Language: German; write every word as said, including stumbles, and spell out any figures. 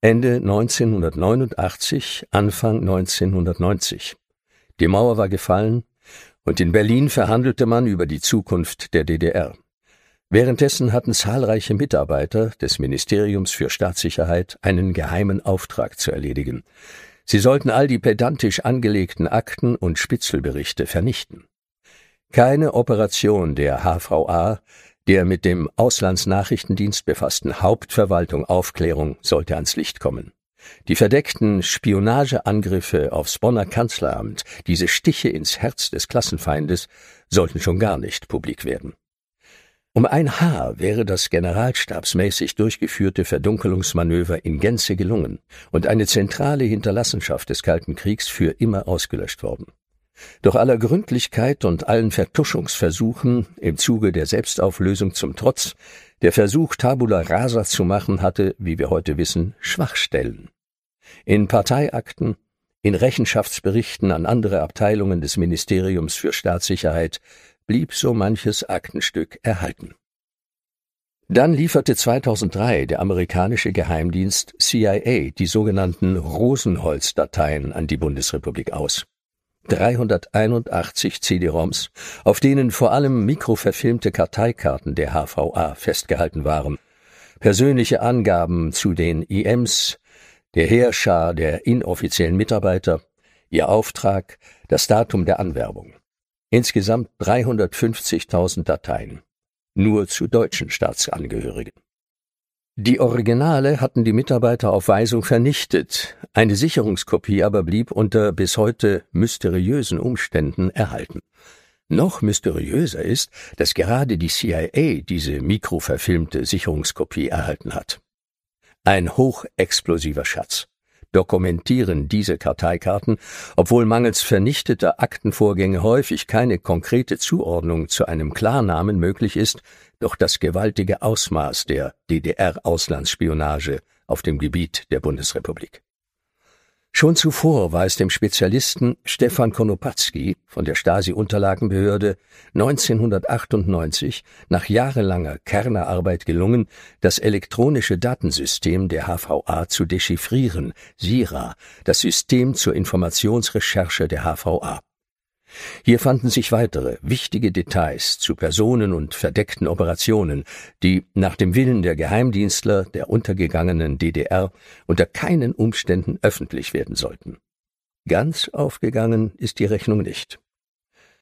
Ende neunzehnhundertneunundachtzig, Anfang neunzehnhundertneunzig. Die Mauer war gefallen und in Berlin verhandelte man über die Zukunft der D D R. Währenddessen hatten zahlreiche Mitarbeiter des Ministeriums für Staatssicherheit einen geheimen Auftrag zu erledigen. Sie sollten all die pedantisch angelegten Akten und Spitzelberichte vernichten. Keine Operation der H V A, der mit dem Auslandsnachrichtendienst befassten Hauptverwaltung Aufklärung, sollte ans Licht kommen. Die verdeckten Spionageangriffe aufs Bonner Kanzleramt, diese Stiche ins Herz des Klassenfeindes, sollten schon gar nicht publik werden. Um ein Haar wäre das generalstabsmäßig durchgeführte Verdunkelungsmanöver in Gänze gelungen und eine zentrale Hinterlassenschaft des Kalten Kriegs für immer ausgelöscht worden. Doch aller Gründlichkeit und allen Vertuschungsversuchen im Zuge der Selbstauflösung zum Trotz, der Versuch, Tabula rasa zu machen, hatte, wie wir heute wissen, Schwachstellen. In Parteiakten, in Rechenschaftsberichten an andere Abteilungen des Ministeriums für Staatssicherheit blieb so manches Aktenstück erhalten. Dann lieferte zweitausenddrei der amerikanische Geheimdienst C I A die sogenannten Rosenholz-Dateien an die Bundesrepublik aus. dreihunderteinundachtzig C D-ROMs, auf denen vor allem mikroverfilmte Karteikarten der H V A festgehalten waren, persönliche Angaben zu den I Ms, der Heerschar der inoffiziellen Mitarbeiter, ihr Auftrag, das Datum der Anwerbung. Insgesamt dreihundertfünfzigtausend Dateien, nur zu deutschen Staatsangehörigen. Die Originale hatten die Mitarbeiter auf Weisung vernichtet, eine Sicherungskopie aber blieb unter bis heute mysteriösen Umständen erhalten. Noch mysteriöser ist, dass gerade die C I A diese mikroverfilmte Sicherungskopie erhalten hat. Ein hochexplosiver Schatz. Dokumentieren diese Karteikarten, obwohl mangels vernichteter Aktenvorgänge häufig keine konkrete Zuordnung zu einem Klarnamen möglich ist, doch das gewaltige Ausmaß der D D R-Auslandsspionage auf dem Gebiet der Bundesrepublik. Schon zuvor war es dem Spezialisten Stefan Konopatzky von der Stasi-Unterlagenbehörde neunzehnhundertachtundneunzig nach jahrelanger Kernerarbeit gelungen, das elektronische Datensystem der H V A zu dechiffrieren, SIRA, das System zur Informationsrecherche der H V A. Hier fanden sich weitere wichtige Details zu Personen und verdeckten Operationen, die nach dem Willen der Geheimdienstler der untergegangenen D D R unter keinen Umständen öffentlich werden sollten. Ganz aufgegangen ist die Rechnung nicht.